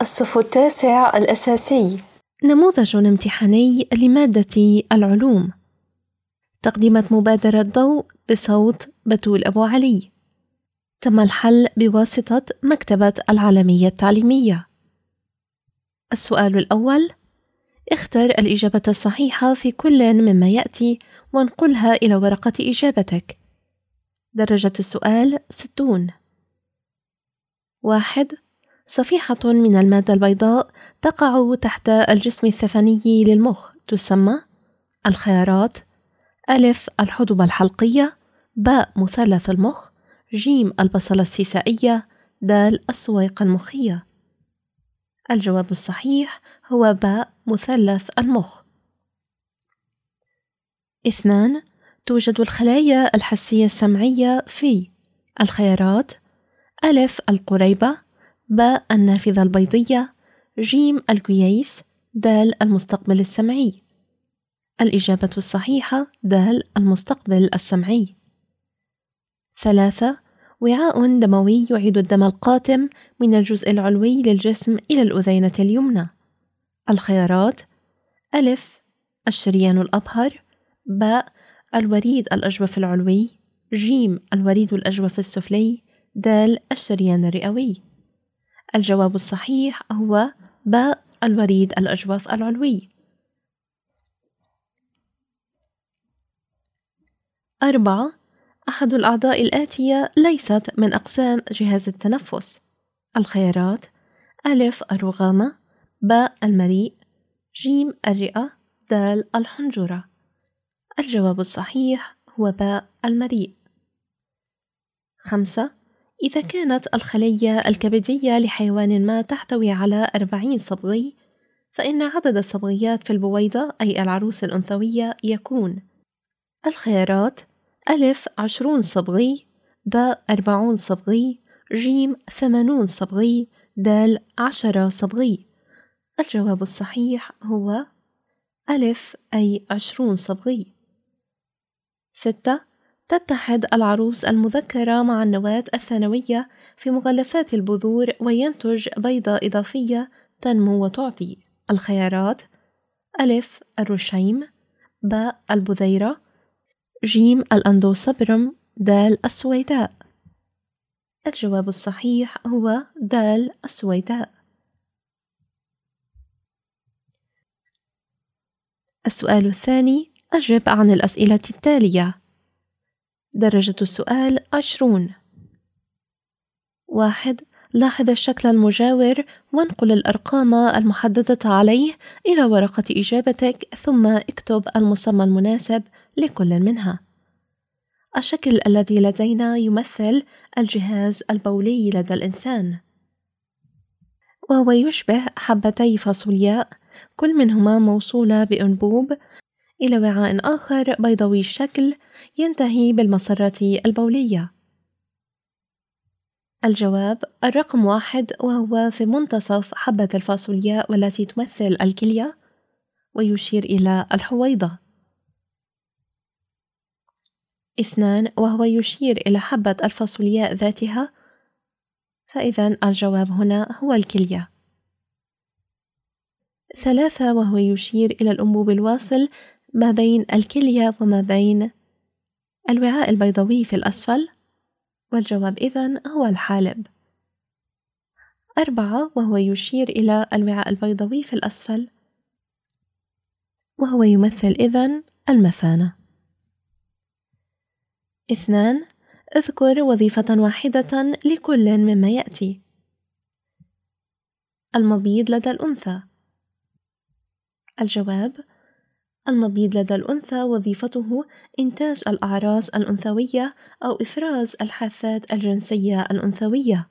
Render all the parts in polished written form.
الصف التاسع الأساسي. نموذج امتحاني لمادة العلوم. تقديمت مبادرة ضوء بصوت بتول أبو علي. تم الحل بواسطة مكتبة العالمية التعليمية. السؤال الأول: اختر الإجابة الصحيحة في كل مما يأتي وانقلها إلى ورقة إجابتك. درجة السؤال 60. 1. صفيحة من المادة البيضاء تقع تحت الجسم الثفني للمخ تسمى: الخيارات: ألف الحدب الحلقية، باء مثلث المخ، جيم البصلة السيسائية، دال السويق المخية. الجواب الصحيح هو باء مثلث المخ. 2. توجد الخلايا الحسية السمعية في الخيارات: ألف القريبة، باء النافذة البيضية، جيم الكييس، دال المستقبل السمعي. الإجابة الصحيحة دال المستقبل السمعي. 3. وعاء دموي يعيد الدم القاتم من الجزء العلوي للجسم إلى الأذينة اليمنى. الخيارات: ألف الشريان الأبهر، باء الوريد الأجوف العلوي، جيم الوريد الأجوف السفلي، دال الشريان الرئوي. الجواب الصحيح هو باء الوريد الأجوف العلوي. 4. أحد الأعضاء الآتية ليست من أقسام جهاز التنفس. الخيارات: ألف الرغامة، باء المريء، جيم الرئة، دال الحنجرة. الجواب الصحيح هو باء المريء. 5. إذا كانت الخلية الكبدية لحيوان ما تحتوي على 40 صبغي، فإن عدد الصبغيات في البويضة أي العروس الأنثوية يكون: الخيارات: ألف 20 صبغي، باء 40 صبغي، جيم 80 صبغي، دال 10 صبغي. الجواب الصحيح هو ألف أي 20 صبغي. 6. تتحد العروس المذكرة مع النواة الثانوية في مغلفات البذور وينتج بيضة إضافية تنمو وتعطي. الخيارات: ألف الرشيم، باء البذيرة، جيم الأندوسبرم، دال السويداء. الجواب الصحيح هو دال السويداء. السؤال الثاني: أجب عن الأسئلة التالية. درجة السؤال 20. 1. لاحظ الشكل المجاور وانقل الأرقام المحددة عليه إلى ورقة إجابتك ثم اكتب المسمى المناسب لكل منها. الشكل الذي لدينا يمثل الجهاز البولي لدى الإنسان، وهو يشبه حبتي فاصولياء كل منهما موصولة بأنبوب إلى وعاء آخر بيضاوي الشكل ينتهي بالمسرة البولية. الجواب الرقم 1 وهو في منتصف حبة الفاصولياء والتي تمثل الكلية ويشير إلى الحويضة. 2 وهو يشير إلى حبة الفاصولياء ذاتها، فإذا الجواب هنا هو الكلية. 3 وهو يشير إلى الأنبوب الواصل ما بين الكلية وما بين الوعاء البيضاوي في الأسفل، والجواب إذن هو الحالب. 4 وهو يشير إلى الوعاء البيضاوي في الأسفل، وهو يمثل إذن المثانة. 2 اذكر وظيفة واحدة لكل مما يأتي. المبيض لدى الأنثى. الجواب: المبيض لدى الأنثى وظيفته إنتاج الأعراس الأنثوية أو إفراز الحاثات الجنسية الأنثوية.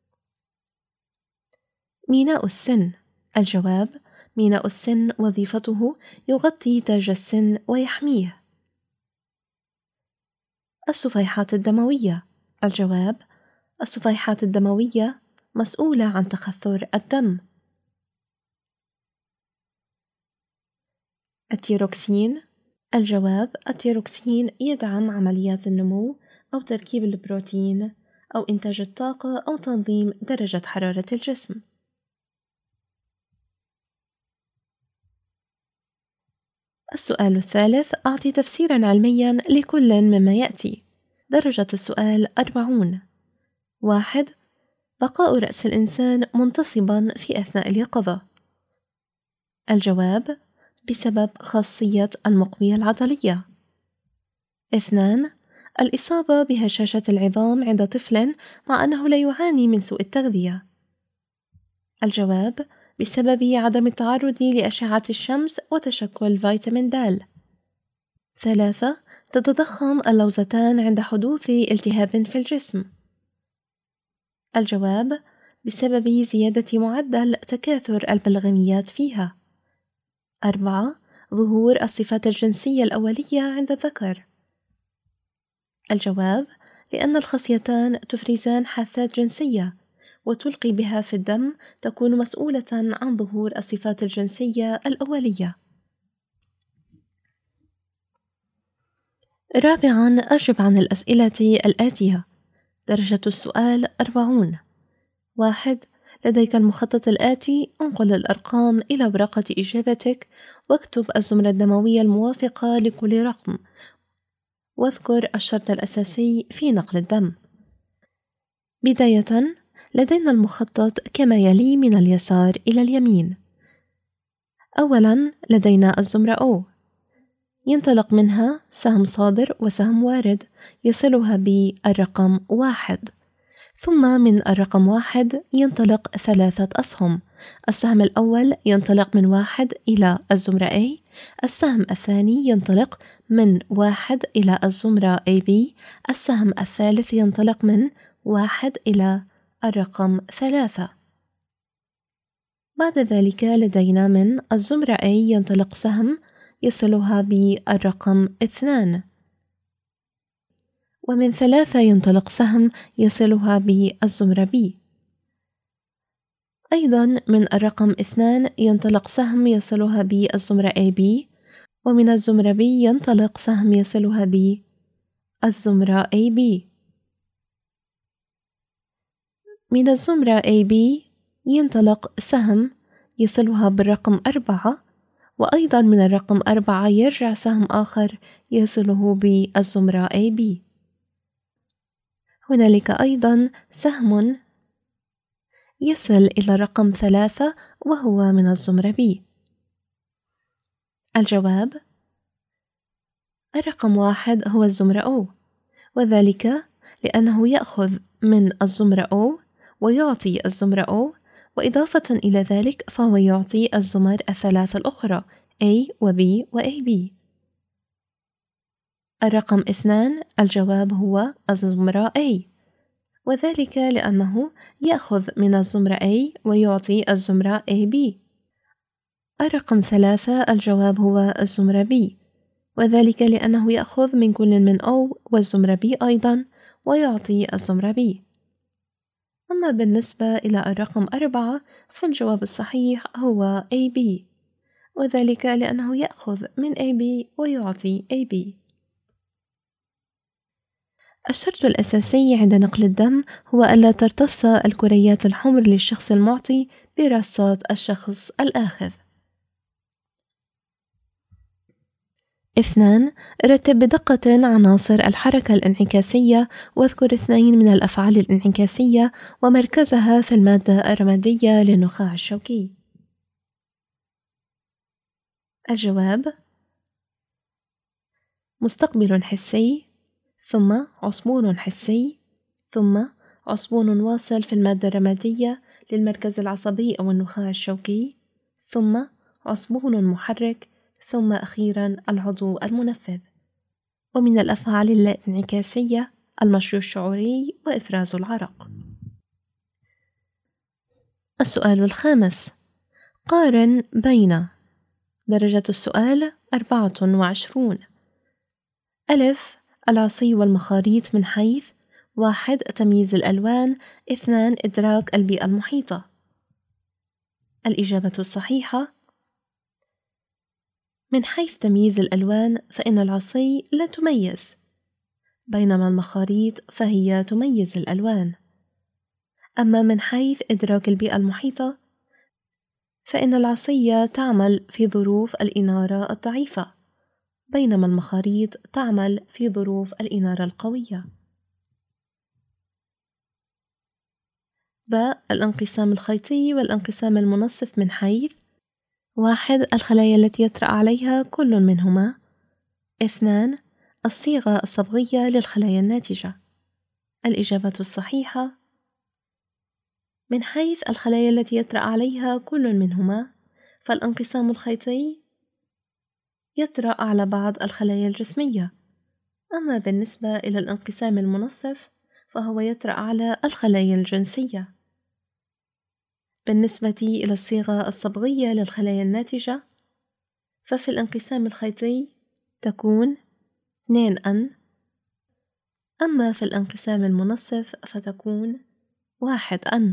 ميناء السن. الجواب: ميناء السن وظيفته يغطي تاج السن ويحميه. الصفيحات الدموية. الجواب: الصفيحات الدموية مسؤولة عن تخثر الدم. التيروكسين. الجواب: التيروكسين يدعم عمليات النمو أو تركيب البروتين أو إنتاج الطاقة أو تنظيم درجة حرارة الجسم. السؤال الثالث: أعطي تفسيرا علميا لكل مما يأتي. درجة السؤال 40. 1. بقاء رأس الإنسان منتصبا في أثناء اليقظة. الجواب: بسبب خاصية المقوية العضلية. 2. الإصابة بهشاشة العظام عند طفل مع أنه لا يعاني من سوء التغذية. الجواب: بسبب عدم التعرض لأشعة الشمس وتشكل فيتامين د. 3. تتضخم اللوزتان عند حدوث التهاب في الجسم. الجواب: بسبب زيادة معدل تكاثر البلغميات فيها. 4. ظهور الصفات الجنسية الأولية عند الذكر. الجواب: لأن الخصيتان تفرزان حاثات جنسية وتلقي بها في الدم تكون مسؤولة عن ظهور الصفات الجنسية الأولية. 4. أجب عن الأسئلة الآتية. درجة السؤال 40. 1. لديك المخطط الآتي: انقل الأرقام إلى ورقة إجابتك واكتب الزمرة الدموية الموافقة لكل رقم، واذكر الشرط الأساسي في نقل الدم. بداية، لدينا المخطط كما يلي من اليسار إلى اليمين. أولا لدينا الزمرة O، ينطلق منها سهم صادر وسهم وارد يصلها بالرقم 1، ثم من الرقم 1 ينطلق 3 أسهم. السهم الأول ينطلق من 1 إلى الزمرة A، السهم الثاني ينطلق من 1 إلى الزمرة AB، السهم الثالث ينطلق من 1 إلى الرقم 3. بعد ذلك لدينا من الزمرة A ينطلق سهم يصلها بالرقم 2، ومن 3 ينطلق سهم يصلها بالزمرة B. أيضا من الرقم 2 ينطلق سهم يصلها بالزمرة AB، ومن الزمرة B ينطلق سهم يصلها بالزمرة AB. من الزمرة AB ينطلق سهم يصلها بالرقم 4، وأيضا من الرقم 4 يرجع سهم آخر يصله بالزمرة AB. هنالك أيضا سهم يصل إلى رقم 3 وهو من الزمرة B. الجواب: الرقم 1 هو الزمرة O، وذلك لأنه يأخذ من الزمرة O ويعطي الزمرة O، وإضافة إلى ذلك فهو يعطي الزمر الثلاث الأخرى A و B و AB. الرقم 2 الجواب هو الزمرة A، وذلك لأنه يأخذ من الزمرة A ويعطي الزمرة AB. الرقم 3 الجواب هو الزمرة B، وذلك لأنه يأخذ من كل من O والزمرة B أيضا ويعطي الزمرة B. أما بالنسبة إلى الرقم 4 فالجواب الصحيح هو AB، وذلك لأنه يأخذ من AB ويعطي AB. الشرط الأساسي عند نقل الدم هو ألا ترتص الكريات الحمر للشخص المعطي برصات الشخص الآخذ. 2. رتب بدقة عناصر الحركة الانعكاسية واذكر 2 من الأفعال الانعكاسية ومركزها في المادة الرمادية للنخاع الشوكي. الجواب: مستقبل حسي، ثم عصبون حسي، ثم عصبون واصل في المادة الرمادية للمركز العصبي أو النخاع الشوكي، ثم عصبون محرك، ثم أخيرا العضو المنفذ. ومن الأفعال الانعكاسية المشي الشعوري وإفراز العرق. السؤال الخامس: قارن بين. درجة السؤال 24. ألف: العصي والمخاريط من حيث 1. تمييز الألوان، 2. إدراك البيئة المحيطة. الإجابة الصحيحة: من حيث تمييز الألوان فإن العصي لا تميز، بينما المخاريط فهي تميز الألوان. أما من حيث إدراك البيئة المحيطة فإن العصية تعمل في ظروف الإنارة الضعيفة، بينما المخاريط تعمل في ظروف الإنارة القوية. باء الانقسام الخيطي والانقسام المنصف من حيث: 1. الخلايا التي يطرأ عليها كل منهما. 2. الصيغة الصبغية للخلايا الناتجة. الإجابة الصحيحة: من حيث الخلايا التي يطرأ عليها كل منهما، فالانقسام الخيطي يطرأ على بعض الخلايا الجسمية، أما بالنسبة إلى الانقسام المنصف فهو يطرأ على الخلايا الجنسية. بالنسبة إلى الصيغة الصبغية للخلايا الناتجة، ففي الانقسام الخيطي تكون 2N، أما في الانقسام المنصف فتكون 1N.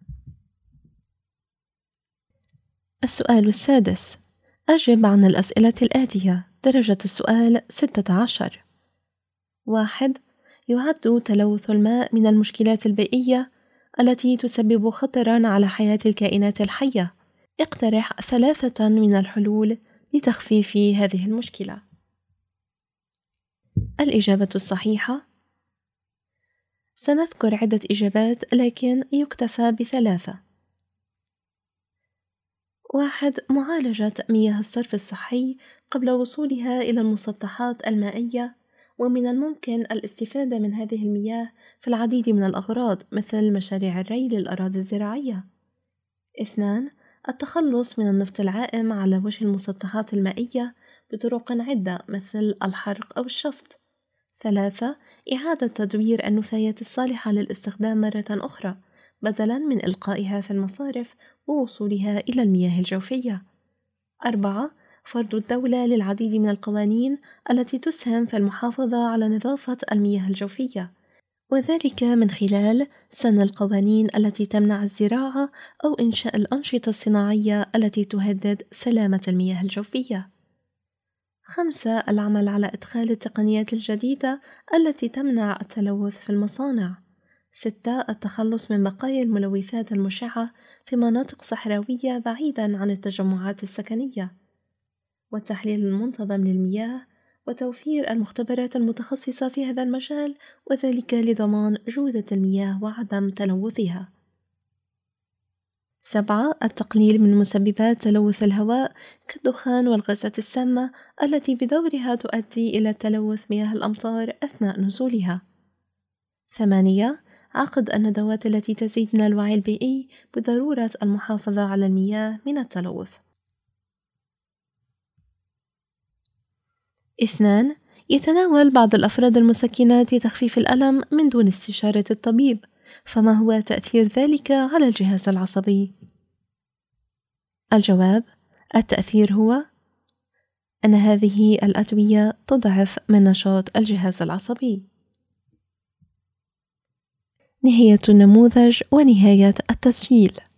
السؤال السادس: أجب عن الأسئلة الآتية. درجة السؤال 16. 1. يعد تلوث الماء من المشكلات البيئية التي تسبب خطرًا على حياة الكائنات الحية. اقترح 3 من الحلول لتخفيف هذه المشكلة. الإجابة الصحيحة: سنذكر عدة إجابات لكن يكتفى ب3. 1. معالجة مياه الصرف الصحي قبل وصولها إلى المسطحات المائية، ومن الممكن الاستفادة من هذه المياه في العديد من الأغراض مثل مشاريع الري للأراضي الزراعية. 2. التخلص من النفط العائم على وجه المسطحات المائية بطرق عدة مثل الحرق أو الشفط. 3. إعادة تدوير النفايات الصالحة للاستخدام مرة أخرى بدلاً من إلقائها في المصارف ووصولها إلى المياه الجوفية. 4. فرض الدولة للعديد من القوانين التي تسهم في المحافظة على نظافة المياه الجوفية، وذلك من خلال سن القوانين التي تمنع الزراعة أو إنشاء الأنشطة الصناعية التي تهدد سلامة المياه الجوفية. 5. العمل على إدخال التقنيات الجديدة التي تمنع التلوث في المصانع. 6. التخلص من بقايا الملوثات المشعة في مناطق صحراوية بعيداً عن التجمعات السكنية، والتحليل المنتظم للمياه، وتوفير المختبرات المتخصصة في هذا المجال، وذلك لضمان جودة المياه وعدم تلوثها. 7. التقليل من مسببات تلوث الهواء كالدخان والغازات السامة التي بدورها تؤدي إلى تلوث مياه الأمطار أثناء نزولها. 8. عقد الندوات التي تزيد من الوعي البيئي بضرورة المحافظة على المياه من التلوث. 2. يتناول بعض الأفراد المسكنات لتخفيف الألم من دون استشارة الطبيب، فما هو تأثير ذلك على الجهاز العصبي؟ الجواب: التأثير هو أن هذه الأدوية تضعف من نشاط الجهاز العصبي. نهاية النموذج ونهاية التسجيل.